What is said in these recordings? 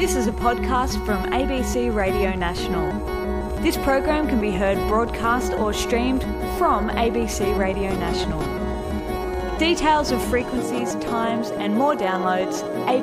This is a podcast from ABC Radio National. This program can be heard broadcast or streamed from ABC Radio National. Details of frequencies, times and more downloads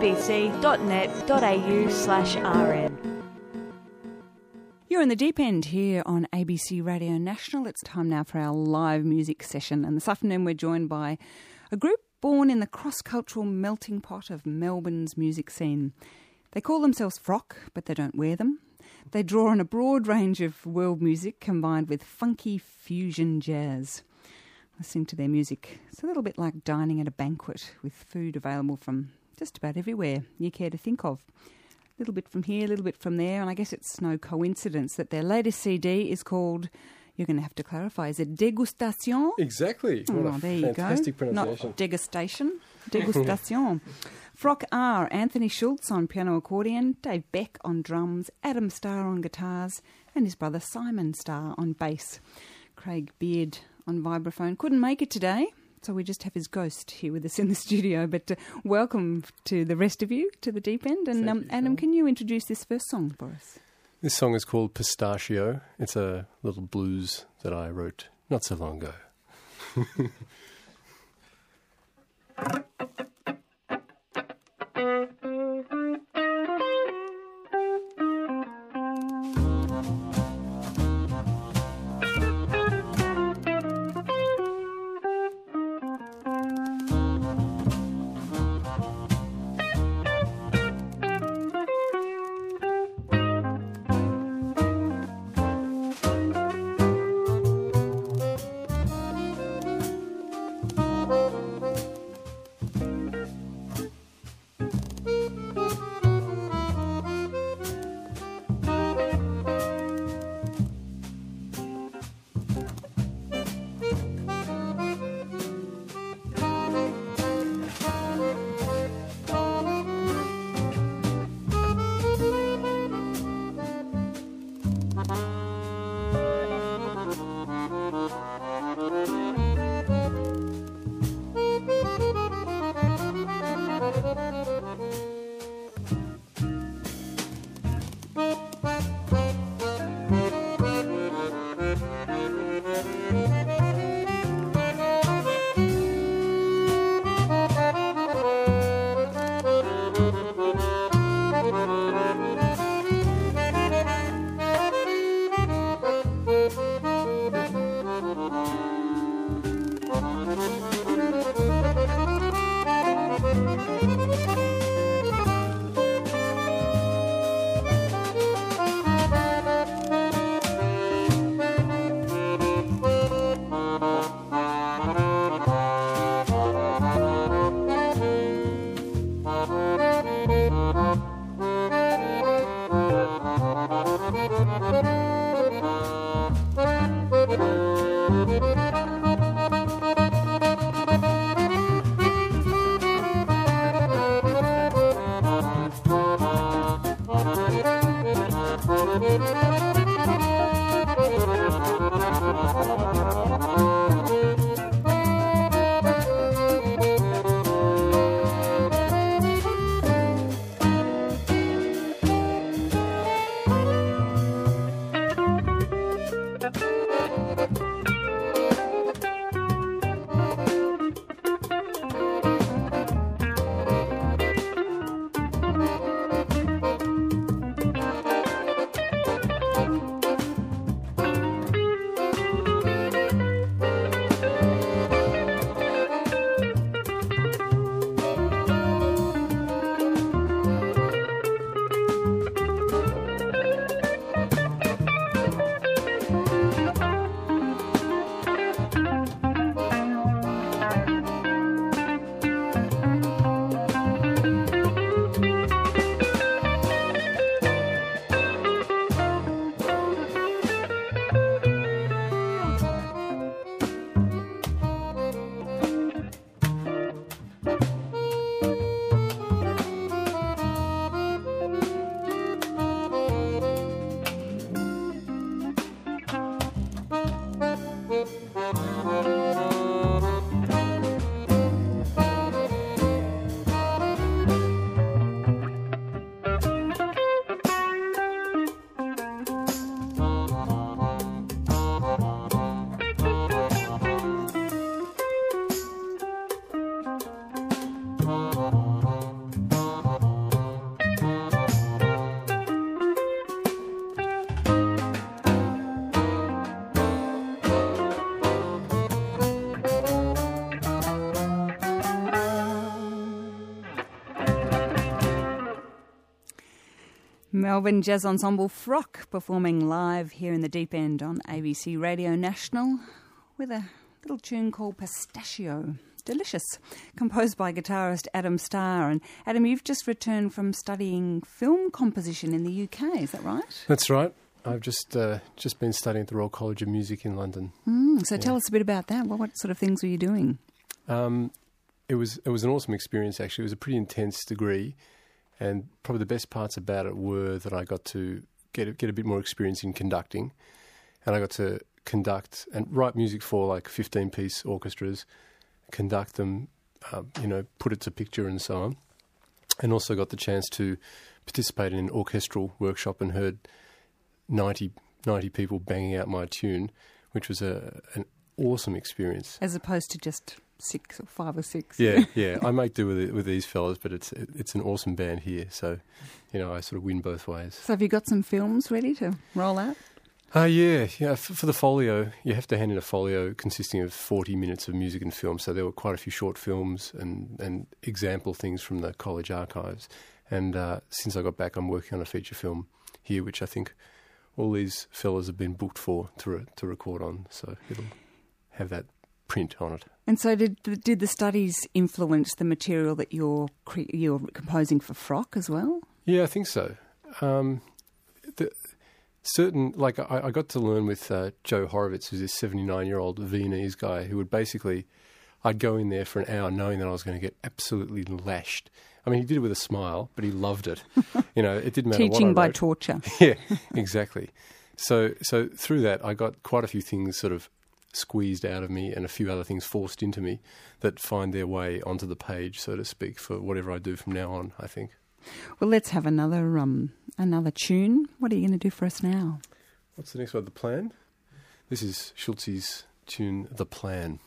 abc.net.au/rn. You're in the deep end here on ABC Radio National. It's time now for our live music session, and this afternoon we're joined by a group born in the cross-cultural melting pot of Melbourne's music scene. They call themselves Frock, but they don't wear them. They draw on a broad range of world music combined with funky fusion jazz. Listening to their music, it's a little bit like dining at a banquet with food available from just about everywhere you care to think of. A little bit from here, a little bit from there, and I guess it's no coincidence that their latest CD is called, you're going to have to clarify, is it Degustation? Exactly. What a fantastic pronunciation. Not degustation, Degustation. Frock are Anthony Schultz on piano accordion, Dave Beck on drums, Adam Starr on guitars, and his brother Simon Starr on bass. Craig Beard on vibraphone. Couldn't make it today, so we just have his ghost here with us in the studio. But welcome to the rest of you, to the deep end. And Adam, can you introduce this first song for us? This song is called Pistachio. It's a little blues that I wrote not so long ago. Melbourne Jazz Ensemble Frock performing live here in the Deep End on ABC Radio National with a little tune called Pistachio. Delicious. Composed by guitarist Adam Starr. And Adam, you've just returned from studying film composition in the UK, is that right? That's right. I've just been studying at the Royal College of Music in London. So tell us a bit about that. What sort of things were you doing? It was an awesome experience, actually. It was a pretty intense degree. And probably the best parts about it were that I got to get a bit more experience in conducting, and I got to conduct and write music for like 15-piece orchestras, conduct them, put it to picture and so on, and also got the chance to participate in an orchestral workshop and heard 90 people banging out my tune, which was an awesome experience. As opposed to just 6 or 5 or 6. Yeah. I make do with these fellas, but it's an awesome band here. So, I sort of win both ways. So have you got some films ready to roll out? Yeah. For the folio, you have to hand in a folio consisting of 40 minutes of music and film. So there were quite a few short films and example things from the college archives. And since I got back, I'm working on a feature film here, which I think all these fellas have been booked for to record on. So it'll have that print on it. And so did the studies influence the material that you're composing for Frock as well? Yeah, I think so. I got to learn with Joe Horowitz, who's this 79-year-old Viennese guy who would basically, I'd go in there for an hour knowing that I was going to get absolutely lashed. I mean, he did it with a smile, but he loved it. It didn't matter what I wrote. Teaching by torture. Yeah, exactly. So through that, I got quite a few things sort of squeezed out of me and a few other things forced into me that find their way onto the page, so to speak, for whatever I do from now on, I think. Well, let's have another tune. What are you going to do for us now? What's the next one? The Plan? This is Schulze's tune, The Plan.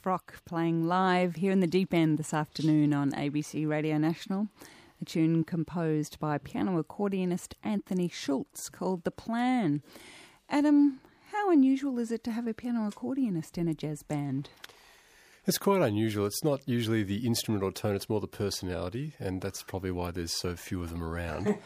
Frock playing live here in the Deep End this afternoon on ABC Radio National. A tune composed by piano accordionist Anthony Schultz called The Plan. Adam, how unusual is it to have a piano accordionist in a jazz band? It's quite unusual. It's not usually the instrument or tone, it's more the personality, and that's probably why there's so few of them around.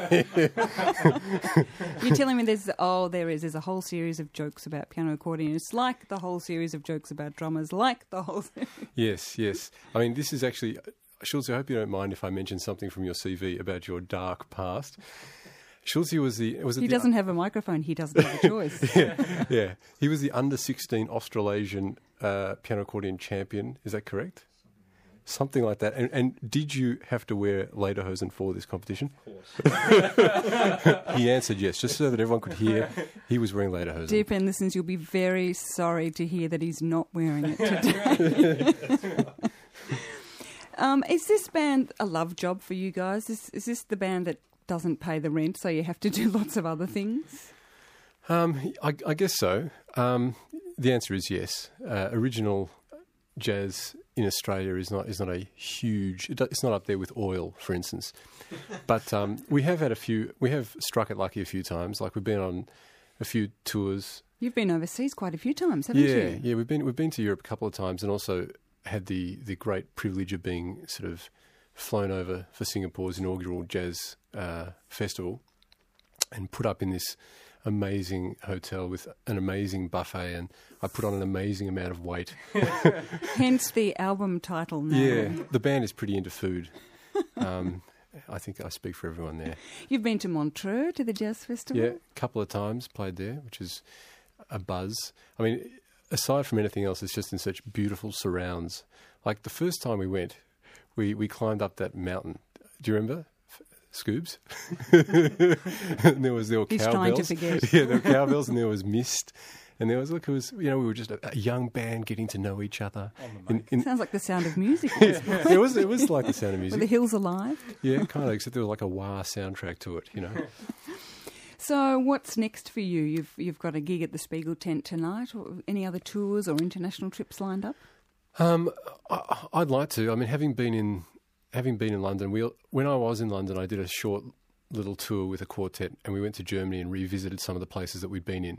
You're telling me there's a whole series of jokes about piano accordionists, like the whole series of jokes about drummers, like the whole thing. Yes. I mean, this is actually... Schultz, I hope you don't mind if I mention something from your CV about your dark past. Schultz was the... He doesn't have a microphone. He doesn't have a choice. Yeah. He was the under-16 Australasian piano accordion champion. Is that correct? Something like that. And did you have to wear lederhosen for this competition? Of course. He answered yes, just so that everyone could hear he was wearing lederhosen. Deep End listeners, you'll be very sorry to hear that he's not wearing it today. Is this band a love job for you guys? Is this the band that doesn't pay the rent, so you have to do lots of other things? I guess so. The answer is yes. Original jazz in Australia is not a huge... It's not up there with Oil, for instance. But we have had a few... We have struck it lucky a few times. Like we've been on a few tours. You've been overseas quite a few times, haven't you? Yeah. We've been to Europe a couple of times, and also had the great privilege of being sort of flown over for Singapore's inaugural jazz festival and put up in this amazing hotel with an amazing buffet, and I put on an amazing amount of weight. Hence the album title now. Yeah, the band is pretty into food. I think I speak for everyone there. You've been to Montreux, to the jazz festival? Yeah, a couple of times played there, which is a buzz. I mean, aside from anything else, it's just in such beautiful surrounds. Like the first time we went, we climbed up that mountain. Do you remember? Scoobs. And there were cowbells. He's trying to forget. Yeah, there were cowbells, and there was mist, and there was we were just a young band getting to know each other. Sounds like the Sound of Music. It was like the Sound of Music. Were the hills alive? Yeah, kind of. Except there was like a wah soundtrack to it. So what's next for you? You've got a gig at the Spiegel Tent tonight, or any other tours or international trips lined up? I'd like to. I mean, having been in London, when I was in London, I did a short little tour with a quartet, and we went to Germany and revisited some of the places that we'd been in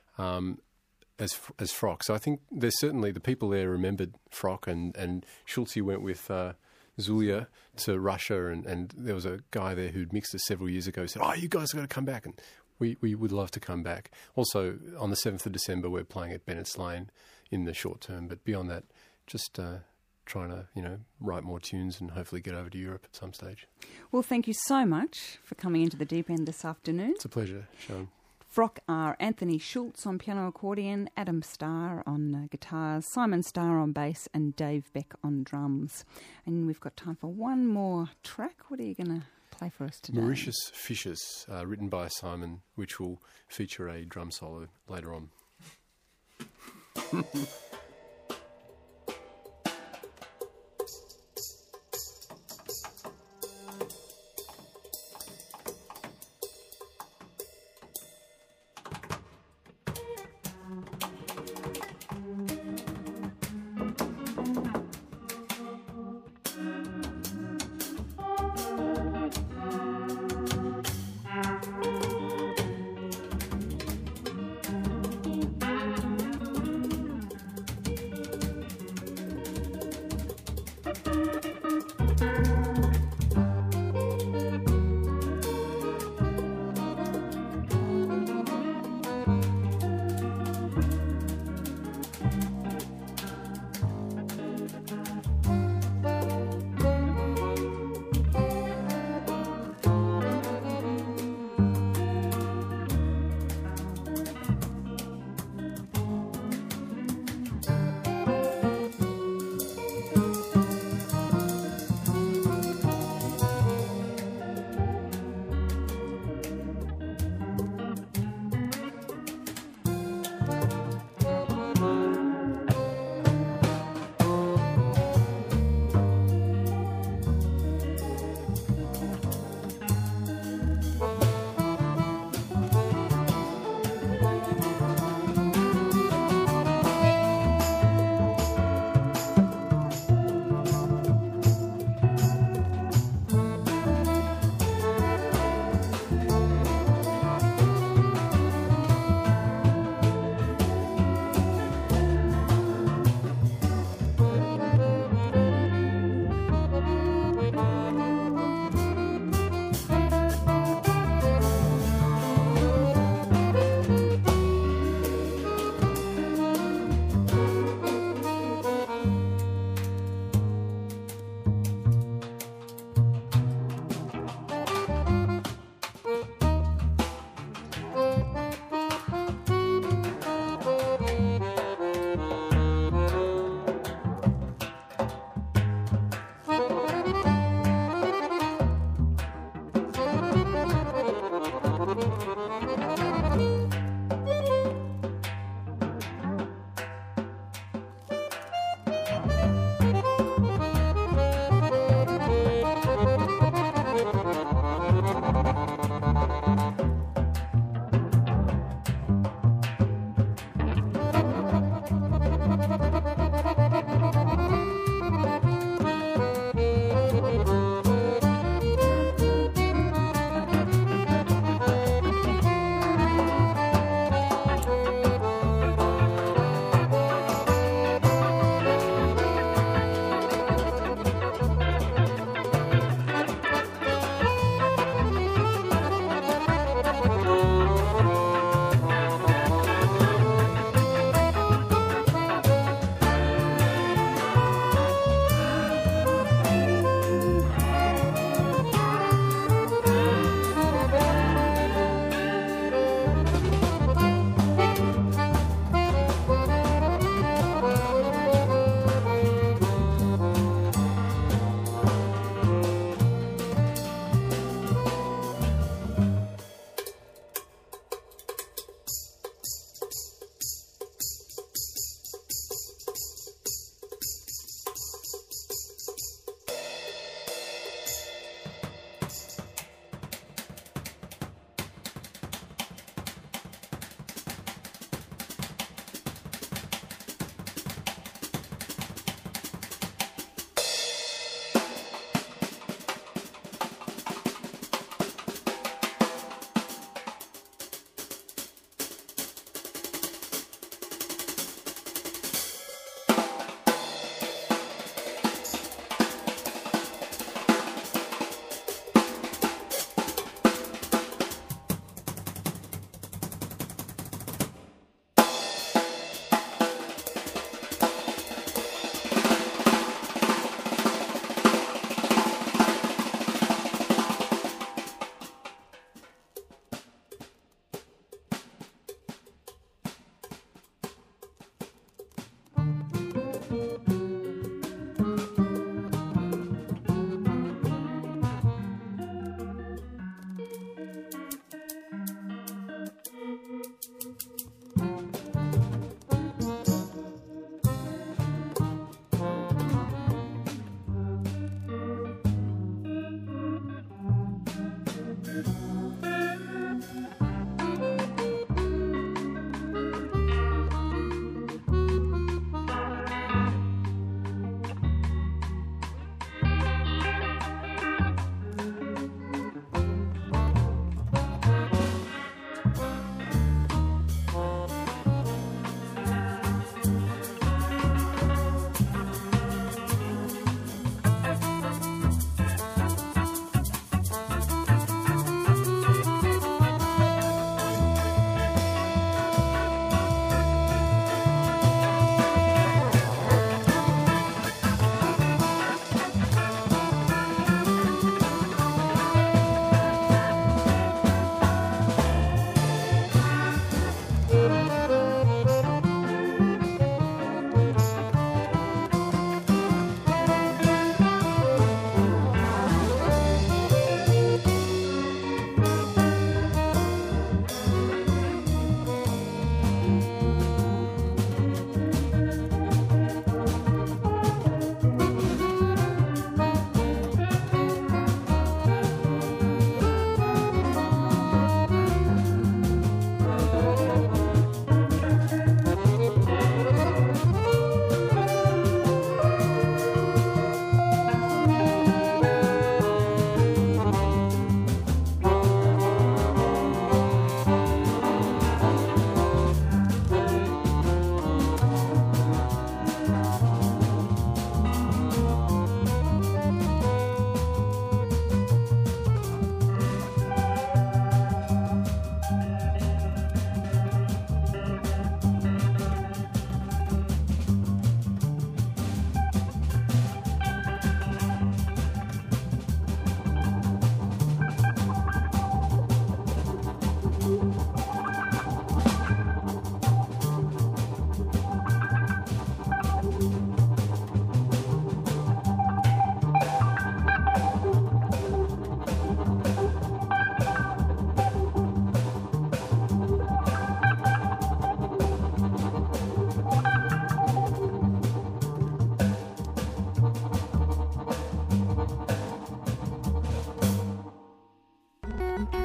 as Frock. So I think there's certainly the people there remembered Frock, and Schultz went with Zulia to Russia, and there was a guy there who'd mixed us several years ago who said, "Oh, you guys have got to come back," and we would love to come back. Also, on the 7th of December, we're playing at Bennett's Lane in the short term, but beyond that, just trying to, write more tunes and hopefully get over to Europe at some stage. Well, thank you so much for coming into the Deep End this afternoon. It's a pleasure, Sharon. Frock are Anthony Schultz on piano accordion, Adam Starr on guitars, Simon Starr on bass, and Dave Beck on drums. And we've got time for one more track. What are you going to play for us today? Mauritius Fishes, written by Simon, which will feature a drum solo later on.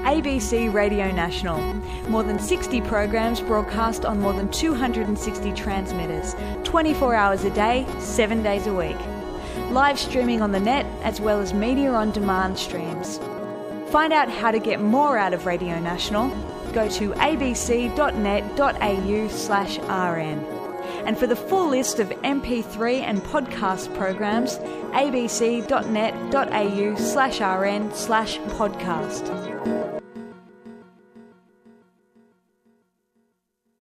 ABC Radio National. More than 60 programs broadcast on more than 260 transmitters, 24 hours a day, 7 days a week. Live streaming on the net as well as media on demand streams. Find out how to get more out of Radio National. Go to abc.net.au/rn. And for the full list of MP3 and podcast programs, abc.net.au/rn/podcast.